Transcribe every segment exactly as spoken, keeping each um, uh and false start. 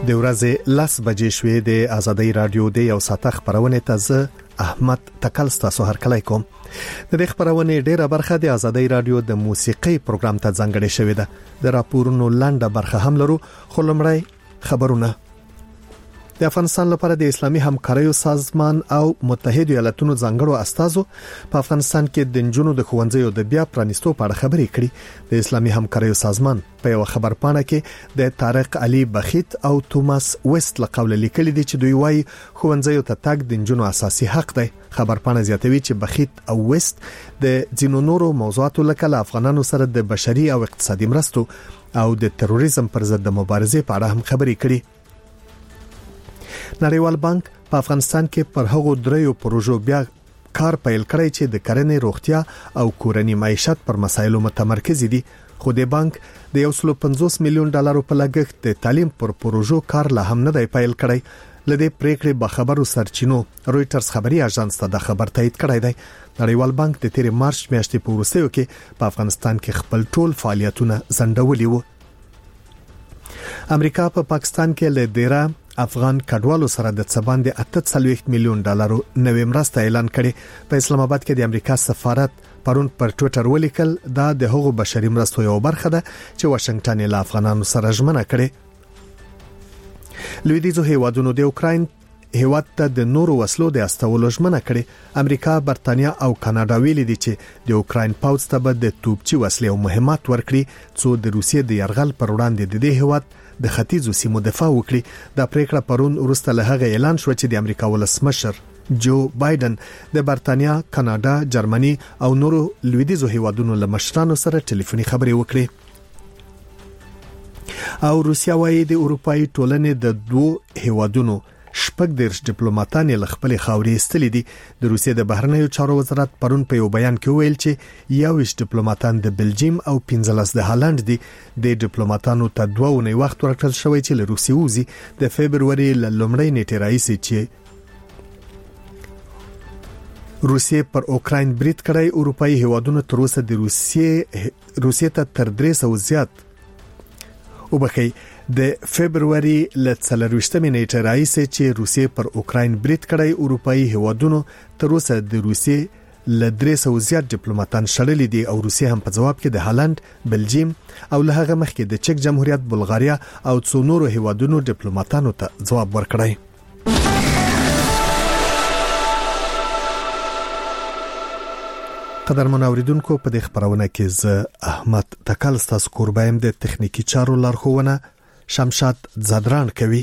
د ورځې لس بجې شوې د آزادۍ رادیو د یو ساعت خبرونه ته زه احمد تکل ستاسو هرکلی کوم. د دې خبرونه ډیره برخه د آزادۍ رادیو د موسیقي پروګرام ته ځانګړې شوې ده. د راپورونو لنډه برخه هم لرو، خو لومړی خبرونه. د افغانستان لپاره د اسلامي همکاریو سازمان او متحده ایالاتونو ځانګړو استازو په افغانستان کې د نجونو د ښوونځیو د بیا پرانیستو په اړه خبرې کړې. د اسلامي همکاریو سازمان په یو خبرپاڼه کې د طارق علي بخیت او توماس وست لقول لیکلي دي چې دوی وايي ښوونځیو ته تګ د نجونو اساسي حق دی. خبرپاڼه زیاتوي چې بخیت او وست د ځینو نورو موضوعاتو لکه له افغانانو سره د بشري او اقتصادي مرستو او د تروریزم پر ضد د مبارزې په اړه هم خبرې کړي. نړیوال بانک په افغانستان کې پر هغو دریو پروژو بیا کار پیل کړی چې د کرنې، روغتیا او کورنۍ معیشت پر مسایلو متمرکز دي. خو د بانک د یو سل پنځوس میلیون ډالرو په لګښت د تعلیم پر پروژو کار لا هم نه دی پیل کړی. لدې پریکړې به خبرو سرچینو رويټرز خبري اژانس ته د خبر تایید کړی دی. نړیوال بانک د تیر مارچ میاشتې په وروستیو کې په افغانستان کې خپل ټول فعالیتونه ځنډولي وو. امریکا په پا پاکستان کې له ډیره افغان کډوالو سره د څباندې اته څلوېښت میلیون ډالرو نوې مرسته اعلان کړي. په اسلام آباد کې د امریکا سفارت پرون پر ټوئیټر ولیکل دا د هغو بشري مرستو یو برخه ده چې واشنگټن له افغانانو سره ژمنه کړي. لویدیځو هیوادونو د اوکراین هیواد ته د نورو وسلو د استولو ژمنه کړي. امریکا، برتانیا او کاناډا ویلي دي چې د اوکراین پوځ ته به د توپچي وسلې او مهمات ورکړي څو د روسیې د یرغل پر وړاندې د دې هیواد د ختیځو سیمو دفاع وکړي. دا پریکړه پرون وروسته له هغه اعلان شو چې د امریکا ولسمشر جو بایدن د برتانیا، کاناډا، جرمني او نورو لویدیځو هیوادونو له مشرانو سره ټلیفوني خبرې وکړي. او روسیا وايي د اروپאי ټولنې د دوه هیوادونو شپږ دیرش ډیپلوماټان له خپل خاورې استلي دي. د روسیې د بهرنیو چارو وزارت پرون په یو بیان کې ویل چې یوویشت ډیپلوماټان د بلجیم او پنځلس د هالند دي. د ډیپلوماټانو ته دوه ونې وخت ورکړل شوی چې له روسیې وځي. د فبرवरी ل لومړۍ نیټې راځي چې روسیې پر اوکراین برید کړی. اروپאי هیوادونو تر اوسه د روسیې روسیې ته تر درې سوه زیات وبخي د فبرवरी ل څلرويشتمې نیټه راځي چې روسیې پر اوکراین برید کړی. اروپאי هیوادونو تر اوسه د روسیې ل درې سوه زیات ډیپلوماټان شړلې دي او روسیې هم په جواب کې د هالند، بلجیم او له هغه مخکې د چک جمهوریت، بلغاریا او څو نورو هیوادونو ډیپلوماټانو ته جواب ورکړی. قدرمن اوریدونکو، په دې خبرونه کې زه احمد تکل ستاسو کوربایم د تخنیکی چارو لارښوونه شمشاد زدران کوي.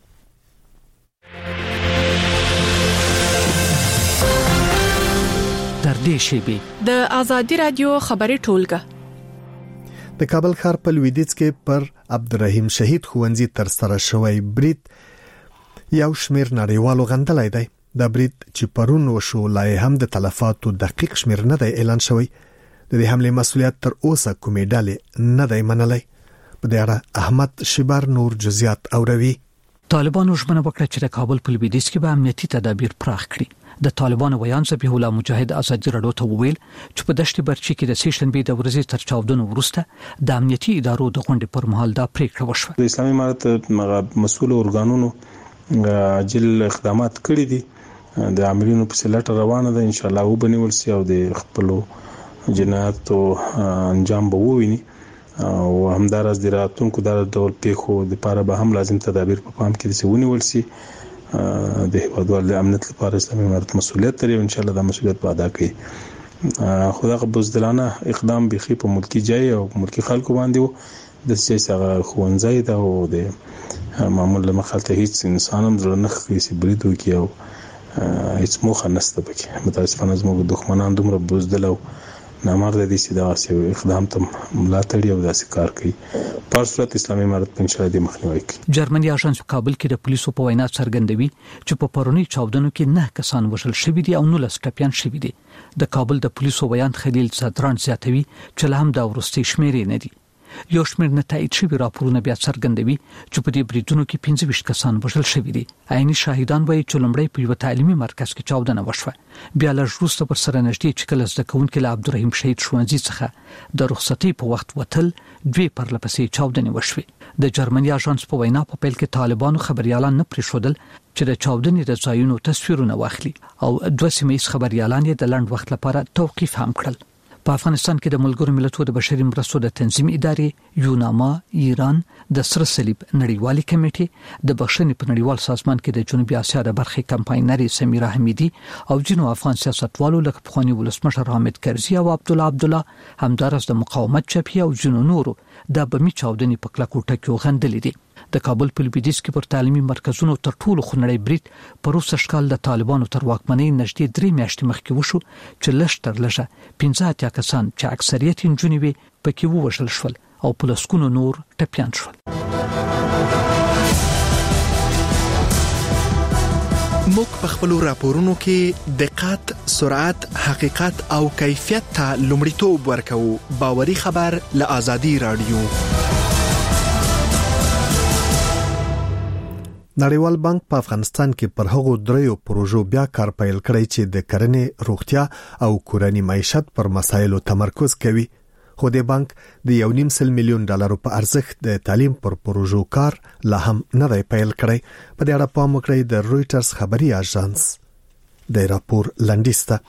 در دې شیبي د آزادي رادیو خبري ټولګه د کابل ښار په لویدیځ کې پر عبدالرحیم شهید ښوونځي تر سره شوی برید یو شمیر نړیوالو غندلای دی. دا برید چې پرون وشو لای هم د تلفاتو دقیق شمیر نه دی اعلان شوی. د دې حمله مسؤلیت تر اوسه کومې ډلې نه دی منلای. په دې اړه احمد شبر نور جزئیات اوروي. طالبانو ژمنه وکړه چې د کابل په لویدیځ کې به امنیتي تدابیر پراخ کړي. د طالبانو ویان ذبیح الله مجاهد آزادي رادیو ته وویل چې په دشت برچی کې د سیشنبې د ورځې تر چاودنو وروسته د امنیتي ادارو د غونډې پر مهال دا پریکړه وشوه. د اسلامي امارت مسؤل ارګانونو عاجل اقدامات کړي دي. د عاملینو په سلټ روانه ده، ان شاء الله وبنول سي او د خپل جنایاتو انجام به وویني او همدارس د راتونکو د ډول پیښو د لپاره به هم لازم تدابیر په پام کې دي ونیول سي. د هیوادوالو د امنیت لپاره اسلامي امارت مسؤلیت لري، ان شاء الله د مسؤلیت په ادا کوي. خدای بزدلانه اقدام بيخي په ملکی جای او ملکی خلکو باندې وو. د سیاسي خوندزای دا او د معمول مخالفت هیڅ انسان هم زړه نه خېسي برید وکي او هیڅ موخه نشته پکې. متاسفانه زموږ دښمنان دومره بزدل او نامرده دي چې دا څه اقدام ته ملاتړ او داسې کار کوي. په صورت اسلامي امارت په انشاء الله مخنیوي کوي. جرمني اژانس کابل کې د پولیسو په وینا څرګندوي چې په پرونی چاودنو کې نه کسان وژل شوي دي او نولس ټپيان شوي دي. د کابل د پولیسو ویان خلیل زدران زیاتوي چې له هم دا ورستي شمیرې نه دي. یو شمېر نه تایید شوي راپورونه بیا څرګندوي چې په دې بریدونو کې پنځه ویشت کسان وژل شوي دي. عیني شاهدان وایي چې لومړی په یو تعلیمي مرکز کې چاودنه وشوه، بیا لږ وروسته پر سره نږدې چې کله زده کوونکي له عبدالرحیم شهید ښوونځي څخه د رخصتۍ په وخت وتل دوی پرله پسې چاودنې وشوې. د جرمني اژانس په وینا په پیل کې طالبانو خبريالان نه پرېښودل چې د چاودنې د ځایونو تصویرونه واخلي او دوه سیمه ییز خبريالان یې د لنډ وخت لپاره توقیف هم کړل. په افغانستان کې د ملګرو ملتونو د بشري مرستو د تنظیم ادارې یوناما، ایران، د سره صلیب نړیوالي کمیټې، د بخښنې په نړیوال سازمان کې د جنوبي اسیا د برخې کمپاینرې سمیرا حمیدي او جنو افغان سیاستوالو لکه پخوانی ولسمشر حامد کرزي او عبد الله عبد الله همدارس د مقاومت چپی او جنو نورو د بمی چاودنې په کلکو ټکو غندلې دي. د کابل په لویدیځ کې پر تعلیمي مرکزونو تر ټولو خنړی برید په روسه شکل د طالبانو تر واکمنۍ نږدې درې میاشتې مخکې وشو چې لږ تر لږه پنځه اتیا کسان چې اکثریت نجونې وي پکې ووژل شول او په لسګونو نور ټپیان شول. موږ په خپل راپورونو کې دقت، سرعت، حقیقت او کیفیت ته لومړیتوب ورکوو. باوري خبر له آزادي رادیو. نړیوال بانک په افغانستان کې پر هغو دریو پروژو بیا کار پیل کړی چې د کرنې، روغتیا او کورنۍ معیشت پر مسایلو تمرکز کوي. خو د بانک د یو نیم سل میلیون ډالرو په ارزښت د تعلیم پر پروژو کار لا هم نه دی پیل کړی. په دې اړه پام وکړئ د رويټرز خبري اژانس د راپور لنډیسته.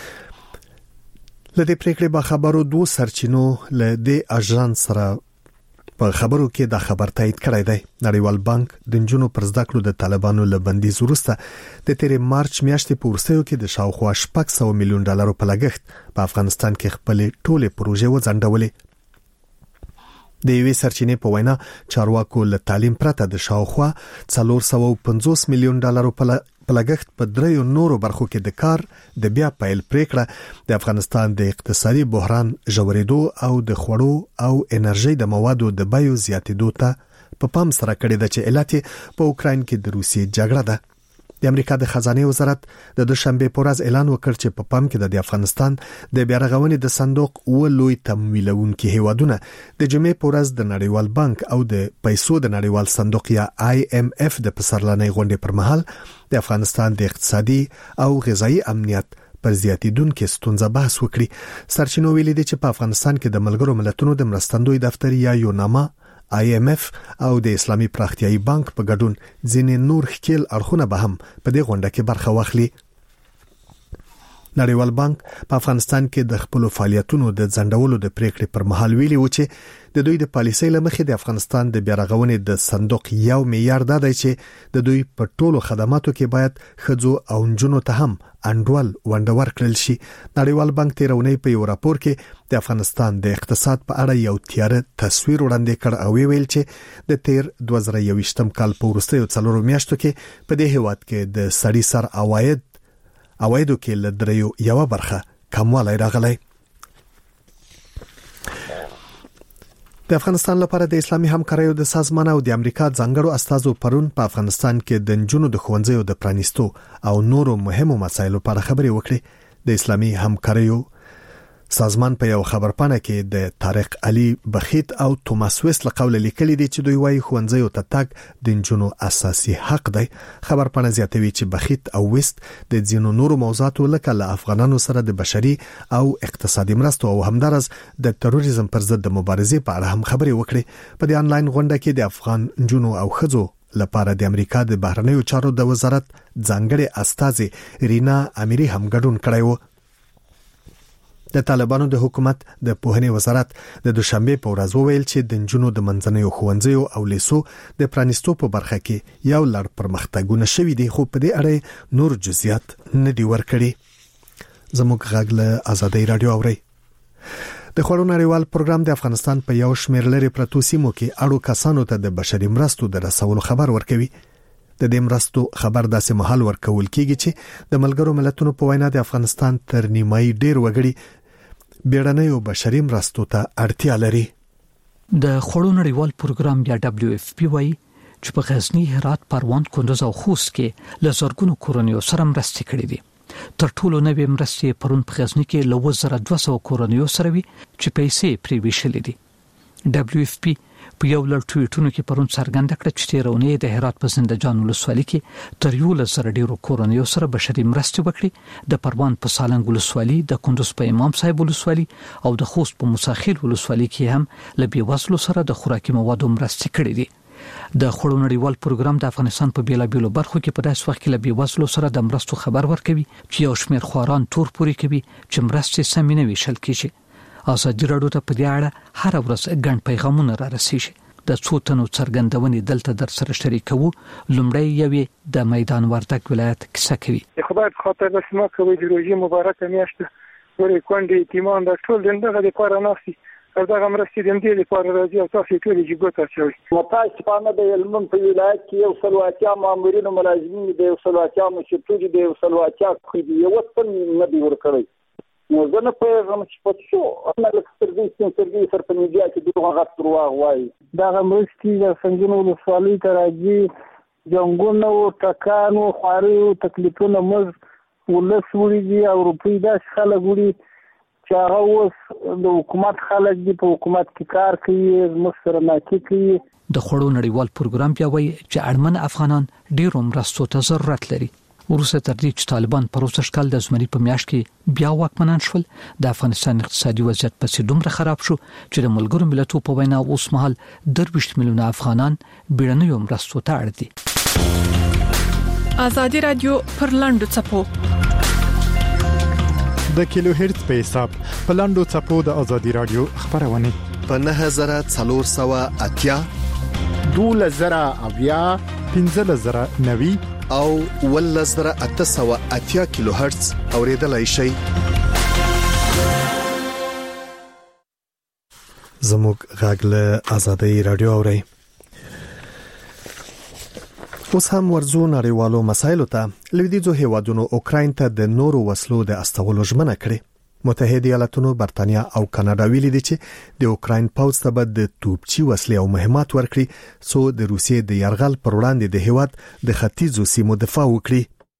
لدې پریکړې به خبرو دوه سرچینو له دې اژانس سره په خبرو کې دا خبر تایید کړی دی. نړیوال بانک د جنونو پر زده کړو د طالبانو له بندیز وروسته د تیرې مارچ میاشتې په ورسېو کې د شاوخوا شپږ سوه میلیون ډالرو په لګښت په افغانستان کې خپل ټولې پروژې وځنډولې. د یوې سرچینې په وینا چارواکو له تعلیم پرته د شاوخوا څلور سوه پنځوس میلیون ډالرو په لګښت په دریو نورو برخو کې د کار د بیا پیل پریکړه د افغانستان د اقتصادي بحران ژورېدو او د خوړو او انرژي د موادو د بیو زیاتېدو ته په پام سره کړی د چې علت په اوکراین کې د روسیې جګړه ده. د امریکا د خزانه وزارت د دوشنبه په ورځ اعلان وکړ چې په پام کې د افغانستان د بیارغونې د صندوق او لوی تمویلونکو هیوادونه د جمعې په ورځ د نړیوال بانک او د پیسو د نړیوال صندوق یا آی ایم اف د پسرلنۍ غونډې پر مهال د افغانستان د اقتصادي او غذایی امنیت پر زیاتیدونکو ستونزه بحث وکړي. سرچینو ویلي دي چې په افغانستان کې د ملګرو ملتونو د مرستندوی دفتر یا یوناما، آی ایم اف او د اسلامي پراختیایي بانک په ګډون ځینې نور ښکیل اړخونه به هم په دې غونډه کې برخه واخلي. نړیوال بانک په افغانستان کې د خپل فعالیتونو د ځنډولو د پریکړې پر مهال ویلي و چې د دوی د پالیسۍ لمخې د افغانستان د بیارغونې د صندوق یو معیار دی چې د دوی په ټولو خدماتو کې باید ښځو او نجونو ته هم انډول ونډور کړل شي. نړیوال بانک تیرونی په یو راپور کې د افغانستان د اقتصاد په اړه یو تیاره تصویر وړاندې کړ او ویل چې د تیر دوه زره یوویشتم کال په وروستیو څلورو میاشتو کې په دې هیواد کې د سړي سر عواید اوایدو کې له دریو یو برخه کموالی راغلی. د افغانستان لپاره د اسلامي همکاریو د سازمان او د امریکا ځانګړو استازو پرون په افغانستان کې د نجونو د ښوونځیو د پرانیستو او نورو مهمو مسایلو په اړه خبرې وکړې. د اسلامي همکاریو سازمان په یو خبرپاڼه کې د طارق علي بخیت او توماس ویست له قوله لیکلي دي چې دوی وايي ښوونځیو ته تګ د نجونو اساسي حق دی. خبرپاڼه زیاتوي چې بخیت او ویست د ځینو نورو موضوعاتو لکه له افغانانو سره د بشري او اقتصادي مرستو او همدارس د تروریزم پر ضد د مبارزې په اړه هم خبرې وکړي. په دې انلاین غونډه کې د افغان نجونو او ښځو لپاره د امریکا د بهرنیو چارو د وزارت ځانګړي استازي رینا امیری هم ګډون کړی و. د طالبانو د حکومت د پوهنې وزارت د دوشنبه په ورځ وویل چې د نجونو د منځنیو ښوونځیو او لیسو د پرانیستو په برخه کې یو لړ پرمختګونه شوي دي، خو په دې اړه نور جزئیات نه دي ورکړي. زموږ غږ له آزادۍ رادیو اوري. د خوړو نړیوال پروګرام د افغانستان په یو شمېر لري پرتو سیمو کې اړو کسانو ته د بشري مرستو د رسولو خبر ورکوي. د دې مرستو خبر داسې مهال ورکول کیږي چې د ملګرو ملتونو په وینا د افغانستان تر نیمایي ډیر وګړي بیړنیو بشري مرستو ته اړتیا لري. د خوړو نړیوال پروګرام یا دبليو اف پی وايي چې په غزنی، هرات، پروان، کندوز او خوست کې له زرګونو کورنیو سره مرستې کړې دي. تر ټولو نوې مرستې پرون په غزنی کې له وزره دوه سوه کورنیو سره وي چې پیسې پرې ویشلې دي. دبليو اف پی په یو لړ ټویټونو کې پرون څرګنده کړه چې تیرونې د هرات په زندهجان ولسوالۍ کې تر یو لس زره ډیرو کورنیو سره بشري مرستې وکړي. د پروان په سالنګ ولسوالۍ، د کندوز په امام صاحب ولسوالۍ او د خوست په موساخیل ولسوالۍ کې هم له بېوزلو سره د خوراکي موادو مرستې کړې دي. د خوړو نړیوال پروګرام د افغانستان په بیلابېلو برخو کې په داسې وخت کې له بېوزلو سره د مرستو خبر ورکوي چې یو شمېر خواران تور پورې کوي چې مرستې سمې نه ویشل کېږي. ازادي راډیو ته په دې اړه هر ورځ ګڼ پیغامونه را رسیږي. د څو تنو څرګندونې دلته در سره شریکوو. لومړی یوې د میدان وردګ ولایت کیسه کوي. خدای په خاطر د سما کوي د روزي مبارکه میاشت ورې کونډې تیمان د ټول دغه د پاره ناسي او دغه مرستې د دې لپاره راځي او تاسو ټول یې ګوته شوي. متاسف په د علم په ولایت کې یو سلواتیا مامورین او ملازمین د یو سلواتیا مشرتوج د یو سلواتیا خېدي یو څن نه دی ورکړی. نو زه نه پوهېږم چې په څو انا له سترګې سترګې سره په میډیا کې دغه غږ درواغ وایي. دغه مرستې د سنګینو ولسوالۍ ته راځي، جنګونه او ټکان او خواري او تکلیفونه موږ ولس وړي او روپۍ داسې خلک وړي چې هغه اوس د حکومت خلک دي، په حکومت کې کار کوي، زموږ سره ناکي کوي. د خوړو نړیوال پروګرام بیا وایي چې اړمن افغانان ډېرو مرستو ته ضرورت لري. وروسته تر دې چې طالبان په روسش کال د زمري په میاشت کې بیا واکمنان شول، د افغانستان اقتصادي وضعیت پسې دومره خراب شو چې د ملګرو ملتونو په وینا اوس مهال درویشت میلیونه افغانان بیړنیو مرستو ته اړ دي. ازادي رادیو پر لاندو چپو د کیلو هرتز په حساب په لاندو چپو د ازادي رادیو خبرونه په نه زره څلور سوه اتیا دوله زره اویا پنځه زره نوي او ول زره اته سوه اتیا کیلو هرتز اوریدلای شي. زموږ غاګله ازادي رادیو اوري. اوس هم ورزو نړیوالو مسایلو ته. لویدیځو هیوادونو اوکراین ته د نورو وسلو د استولو ژمنه کړې. متحده ایالاتونو، برتانیا او کاناډا ویلي دي چې د اوکراین پوځ ته به د توپچي وسلې او مهمات ورکړي څو د روسیې د یرغل پر وړاندې د هیواد د ختیځو سیمو دفاع وکړي.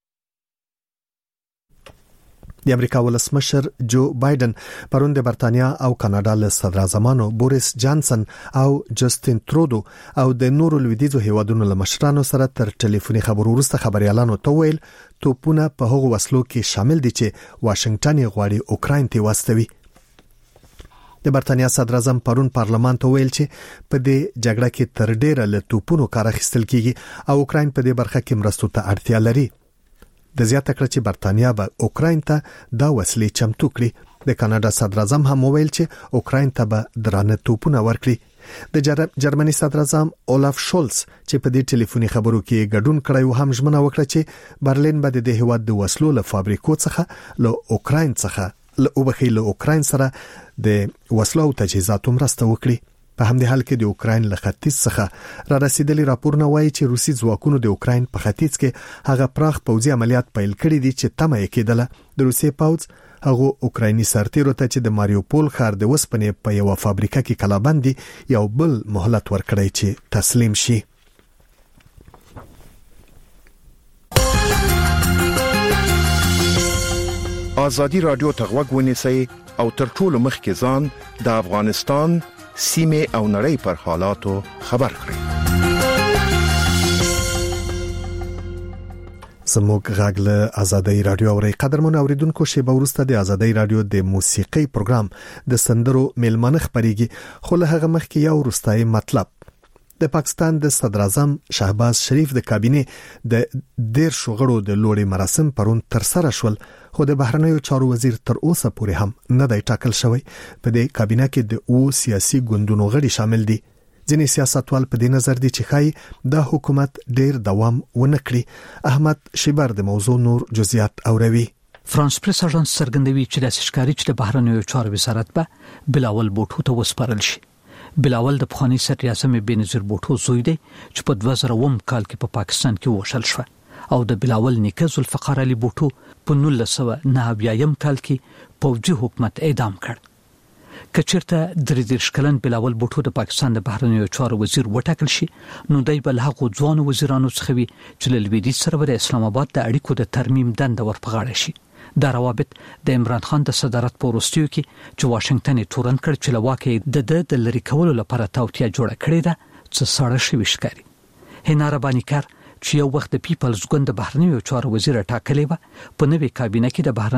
د امریکا ولسمشر جو بایدن پرون د برتانیا او کاناډا له صدر اعظمانو بوریس جانسن او جسټین ترودو او د نورو لویدیځو هیوادونو له مشرانو سره تر ټلیفوني خبرو وروسته خبريالانو ته ویل توپونه په هغو وسلو کې شامل دي چې واشنگټن یې غواړي اوکراین ته واستوي. د برتانیا صدر اعظم پرون پارلمان ته ویل چې په دې جګړه کې تر ډیره له توپونو کار اخیستل کیږي او اوکراین په دې برخه کې مرستو ته اړتیا لري. د زیاته کړ چې برتانیا به اوکراین ته دا وسلې چمتو کړي. د کاناډا صدر اعظم هم ویل چې اوکراین ته به درانه توپونه ورکړي. د جرمني صدر اعظم اولاف شولز چې په دې ټلیفوني خبرو کې ګډون کړی و هم ژمنه وکړه چې برلین به د هیواد د وسلو له فابریکو څخه له اوکراین څخه له وبخي له اوکراین سره د وسلو او تجهیزاتو مرسته وکړي. په همدې حال کې د اوکراین له ختیځ څخه را رسیدلي راپورونه وایي چې روسي ځواکونو د اوکراین په ختیځ کې هغه پراخ پوځي عملیات پیل کړي دي چې تمه یې کېدله د روسي پوځ هغه اوکرایني سرتیرو ته چې د ماریوپول ښار د وسپنې په یو فابریکه کې کلابند دي یو بل مهلت ورکړي چې تسلیم شي. ازادي رادیو ته غوږ ونیسئ او تر ټولو مخکې ځان د افغانستان سیمه او نړۍ پر حالاتو خبر کړئ. زموږ غاګله ازادي رادیو اوري. قدرمن اوریدونکو، شیبه ورسته د ازادي رادیو د موسیقي پروګرام د سندرو میلمنه خبريږي. خو له هغه مخکې یو ورستای مطلب. د پاکستان د صدر اعظم شهباز شریف د کابینې د ډیر شغړو د لوړې مراسم پرون تر سره شول، خو د بهرنیو چارو وزیر تر اوسه پورې هم نه دی ټاکل شوی. په دې کابینه کې د او سیاسي ګوندونو غړي شامل دي. ځینې سیاستوال په دې نظر دي چې خای د حکومت ډیر دوام ونه کړي. احمد شیبر د موضوع نور جزئیات اوروي. فرانس پریس اژانس څرګندوي چې د سشکاري چې د بهرنیو چارو وزارت به بلاول بوټو ته وسپارل شي. بلاول د پخوانی صدر اعظم بنظیر بوټو زوی دی چې په دوه زره اووه کال کې په پا پاکستان کې وشل شو او د بلاول نیکه ذوالفقار علي بوټو په نولس سوه نهه اویایم کال کې پوځي حکومت اعدام کړ. کچرته درې دېرش کلن بلاول بوټو د پاکستان د بهرنیو چارو وزیر وټاکل شي، نو دی بل هغه ځوان وزیرانو څخه وي چې له لویدیځ سره د اسلام آباد د اړیکو د ترمیم دنده ورپغاړه شي. دا روابط د عمران خان د صدارت په وروستیو کې چې واشنگټن یې تورن کړ چې لواکې د د د لری کولو لپاره توطیه جوړه کړې ده چې ساړه شوي ښکاري. هناره بانیکر چې یو وخت د پیپلز ګوند د بهرنیو چارو وزیر ټاکلې و په نوې کابینه کې د بهرنیو